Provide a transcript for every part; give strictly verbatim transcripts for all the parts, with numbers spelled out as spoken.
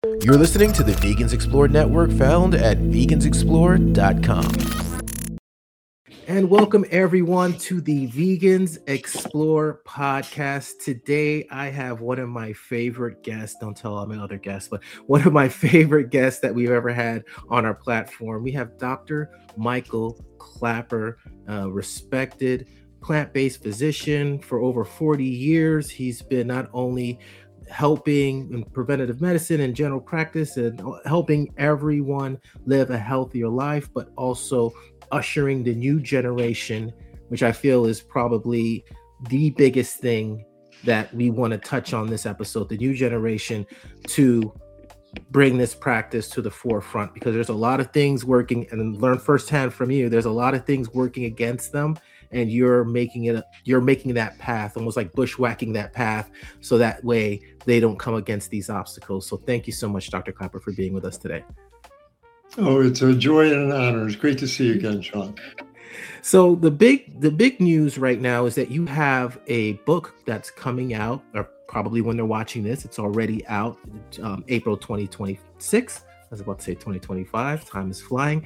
You're listening to the Vegans Explore Network, found at vegans explore dot com. And welcome everyone to the Vegans Explore podcast. Today, I have one of my favorite guests. Don't tell all my other guests, but one of my favorite guests that we've ever had on our platform. We have Doctor Michael Klaper, a respected plant-based physician for over forty years. He's been not only helping in preventative medicine and general practice and helping everyone live a healthier life, but also ushering the new generation, which I feel is probably the biggest thing that we want to touch on this episode, the new generation, to bring this practice to the forefront, because there's a lot of things working, and learn firsthand from you, there's a lot of things working against them, and you're making it you're making that path, almost like bushwhacking that path, so that way they don't come against these obstacles. So thank you so much, Doctor Klaper, for being with us today. Oh, it's a joy and an honor. It's great to see you again, Sean. So the big the big news right now is that you have a book that's coming out, or probably when they're watching this, it's already out, um, April twenty twenty-six. I was about to say twenty twenty-five. Time is flying.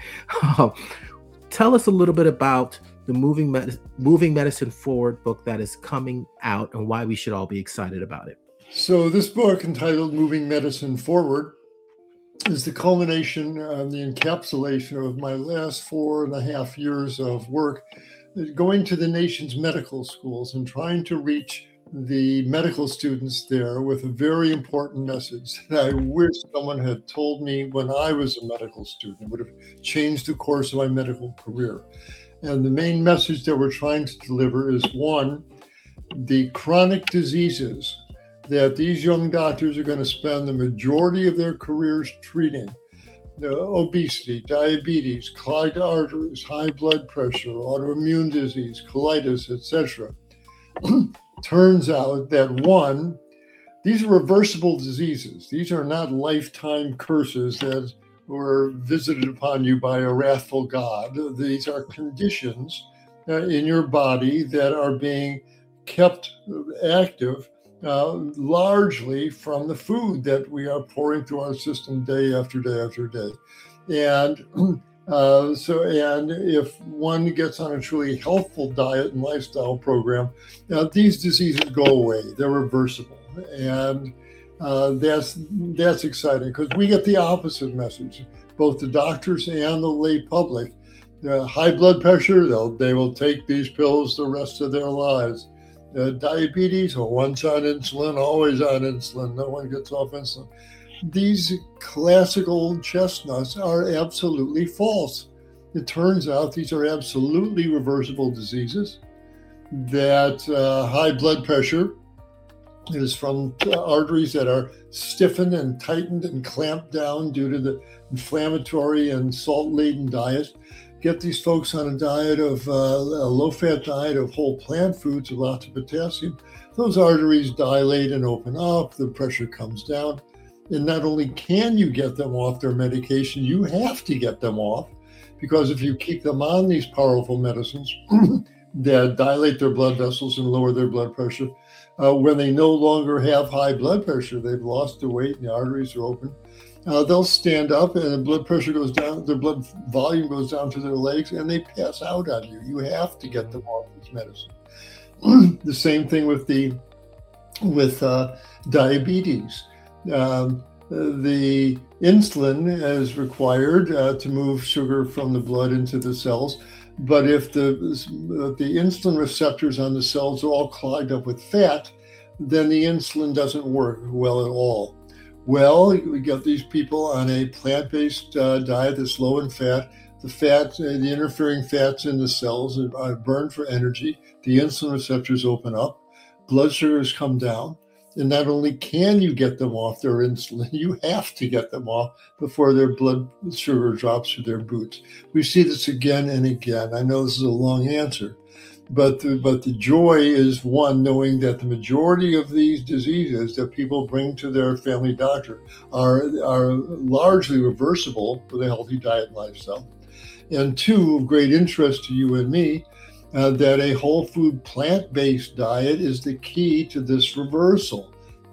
Tell us a little bit about the Moving, Med- Moving Medicine Forward book that is coming out and why we should all be excited about it. So this book, entitled Moving Medicine Forward, is the culmination and the encapsulation of my last four and a half years of work going to the nation's medical schools and trying to reach the medical students there with a very important message that I wish someone had told me when I was a medical student. It would have changed the course of my medical career. And the main message that we're trying to deliver is, one, the chronic diseases that these young doctors are going to spend the majority of their careers treating, the obesity, diabetes, clogged arteries, high blood pressure, autoimmune disease, colitis, et cetera. Turns out that, one, these are reversible diseases. These are not lifetime curses that were visited upon you by a wrathful God. These are conditions uh, in your body that are being kept active Uh, largely from the food that we are pouring through our system day after day after day. And uh, so, and if one gets on a truly healthful diet and lifestyle program, uh, these diseases go away. They're reversible. And uh, that's that's exciting, because we get the opposite message, both the doctors and the lay public. Uh, high blood pressure, they'll, they will take these pills the rest of their lives. Uh, diabetes, or once on insulin, always on insulin. No one gets off insulin. These classical chestnuts are absolutely false. It turns out these are absolutely reversible diseases, that uh, high blood pressure is from arteries that are stiffened and tightened and clamped down due to the inflammatory and salt-laden diet. Get these folks on a diet of uh, a low-fat diet of whole plant foods with lots of potassium. Those arteries dilate and open up, the pressure comes down. And not only can you get them off their medication, you have to get them off, because if you keep them on these powerful medicines that dilate their blood vessels and lower their blood pressure, uh, when they no longer have high blood pressure, they've lost the weight and the arteries are open, Uh, they'll stand up and the blood pressure goes down, their blood volume goes down to their legs, and they pass out on you. You have to get them off this medicine. The same thing with the with uh, diabetes. Um, the insulin is required uh, to move sugar from the blood into the cells, but if the the insulin receptors on the cells are all clogged up with fat, then the insulin doesn't work well at all. Well, we get these people on a plant-based uh, diet that's low in fat. The fat, uh, the interfering fats in the cells are burned for energy. The insulin receptors open up. Blood sugars come down. And not only can you get them off their insulin, you have to get them off before their blood sugar drops through their boots. We see this again and again. I know this is a long answer, but the, but the joy is, one, knowing that the majority of these diseases that people bring to their family doctor are, are largely reversible with a healthy diet and lifestyle. And two, of great interest to you and me, uh, that a whole food plant-based diet is the key to this reversal.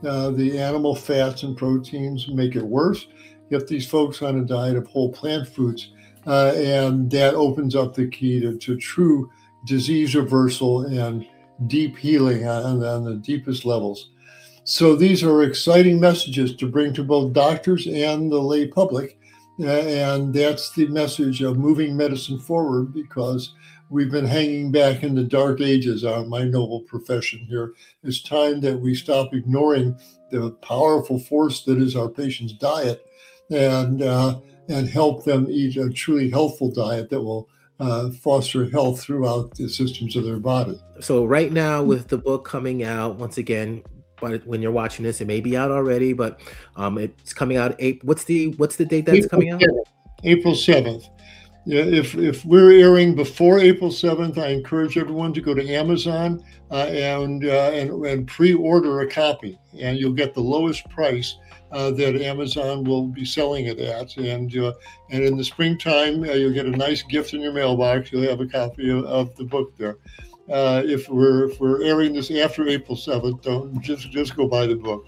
Uh, the animal fats and proteins make it worse. Get these folks on a diet of whole plant foods, uh, and that opens up the key to, to true disease reversal and deep healing on, on the deepest levels. So these are exciting messages to bring to both doctors and the lay public. Uh, and that's the message of moving medicine forward, because we've been hanging back in the dark ages on my noble profession here. It's time that we stop ignoring the powerful force that is our patient's diet, and uh, and help them eat a truly healthful diet that will uh, foster health throughout the systems of their body. So right now, with the book coming out, once again, but when you're watching this, it may be out already, but um, it's coming out. April, what's the what's the date that's coming out? April seventh. Yeah, if if we're airing before April seventh, I encourage everyone to go to Amazon uh, and, uh, and and pre-order a copy, and you'll get the lowest price uh, that Amazon will be selling it at. And uh, and in the springtime, uh, you'll get a nice gift in your mailbox. You'll have a copy of, of the book there. Uh, if we're if we're airing this after April seventh, don't just just go buy the book.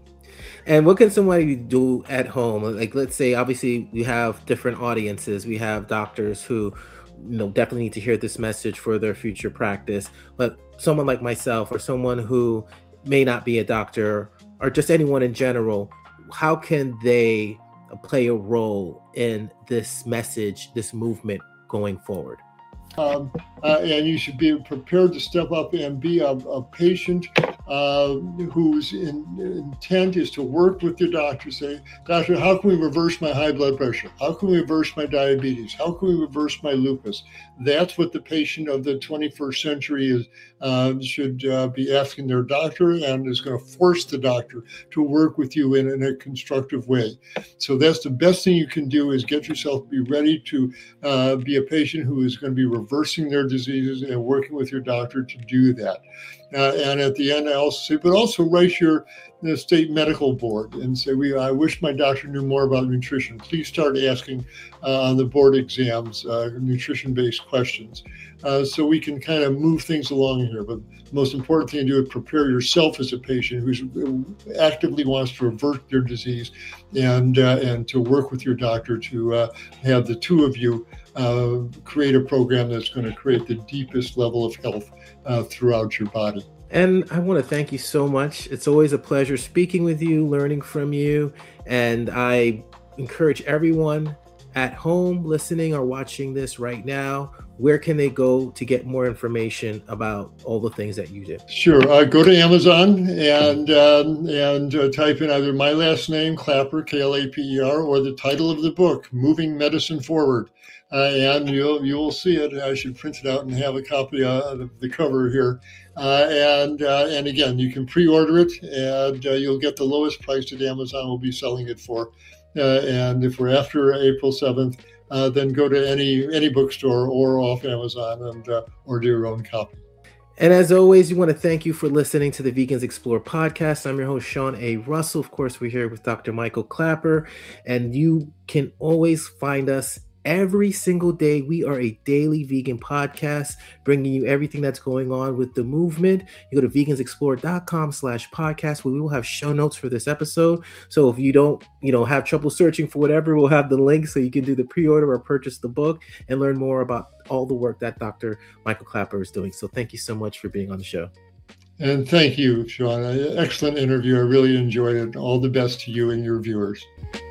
And what can somebody do at home? Like, let's say, obviously, we have different audiences. We have doctors who, you know, definitely need to hear this message for their future practice. But someone like myself, or someone who may not be a doctor, or just anyone in general, how can they play a role in this message, this movement going forward? Um, uh, and you should be prepared to step up and be a, a patient uh, whose in, intent is to work with your doctor. Say, doctor, how can we reverse my high blood pressure? How can we reverse my diabetes? How can we reverse my lupus? That's what the patient of the twenty-first century is uh, should uh, be asking their doctor, and is going to force the doctor to work with you in, in a constructive way. So that's the best thing you can do, is get yourself to be ready to uh, be a patient who is going to be reversing their diseases, and working with your doctor to do that. Uh, and at the end, I also say, but also write your the state medical board and say, we, I wish my doctor knew more about nutrition. Please start asking uh, on the board exams uh, nutrition-based questions, uh, so we can kind of move things along here. But the most important thing to do is prepare yourself as a patient who actively wants to revert their disease, and uh, and to work with your doctor to uh, have the two of you uh, create a program that's going to create the deepest level of health uh, throughout your body. And I want to thank you so much. It's always a pleasure speaking with you, learning from you. And I encourage everyone at home listening or watching this right now, where can they go to get more information about all the things that you do? Sure. Uh, go to Amazon and um, and uh, type in either my last name, Klaper, K L A P E R, or the title of the book, Moving Medicine Forward. Uh, and you'll you'll see it. I should print it out and have a copy of the cover here. Uh, and uh, and again, you can pre-order it, and uh, you'll get the lowest price that Amazon will be selling it for. Uh, and if we're after April seventh, uh, then go to any any bookstore or off Amazon and uh, order your own copy. And as always, we want to thank you for listening to the Vegans Explore podcast. I'm your host, Sean A. Russell. Of course, we're here with Doctor Michael Klaper, and you can always find us every single day. We are a daily vegan podcast, bringing you everything that's going on with the movement. You go to vegansexplore.com slash podcast, where we will have show notes for this episode. So if you don't, you know, have trouble searching for whatever, we'll have the link so you can do the pre-order or purchase the book and learn more about all the work that Doctor Michael Klaper is doing. So thank you so much for being on the show. And thank you, Sean. Excellent interview. I really enjoyed it. All the best to you and your viewers.